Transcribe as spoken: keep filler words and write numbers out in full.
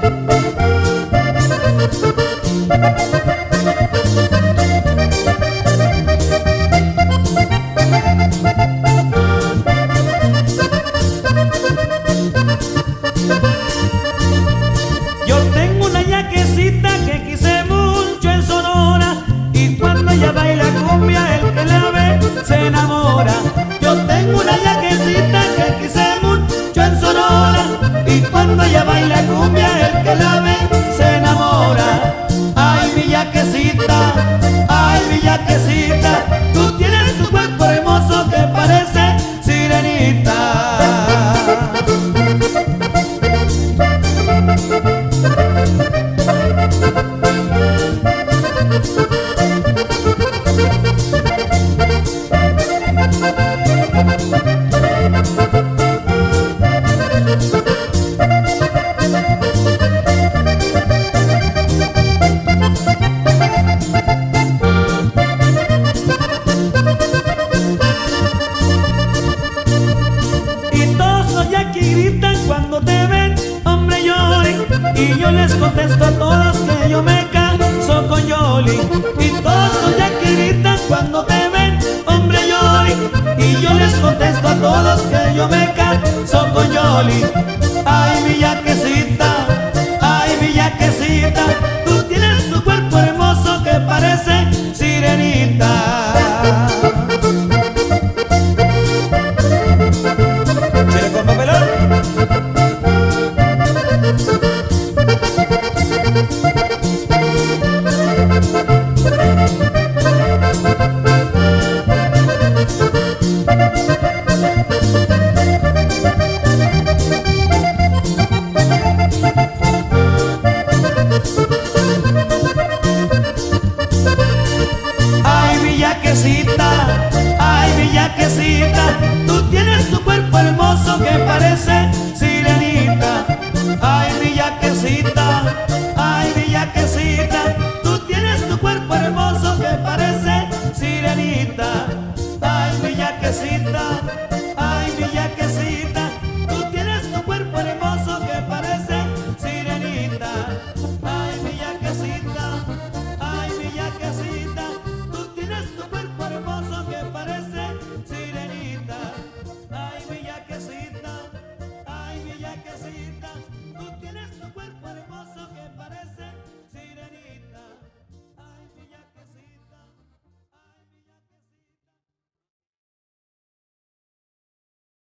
Yo tengo una yaquecita que quise mucho en Sonora, y cuando ella baila cumbia el que la ve se enamora. Yo tengo una yaquecita que quise mucho en Sonora, y cuando ella baila cumbia el que la ve se enamora. Ay, mi yaquecita, ay, mi yaquecita, tú tienes tu cuerpo hermoso que parece sirenita. Y todos los yaquis gritan cuando te ven, hombre Yoli, y yo les contesto a todos que yo me caso con Yoli. Y todos los yaquis gritan cuando te ven, hombre Yoli, y yo les contesto a todos que yo me caso con Yoli. Ay, mi yaquecita, ay, mi yaquecita,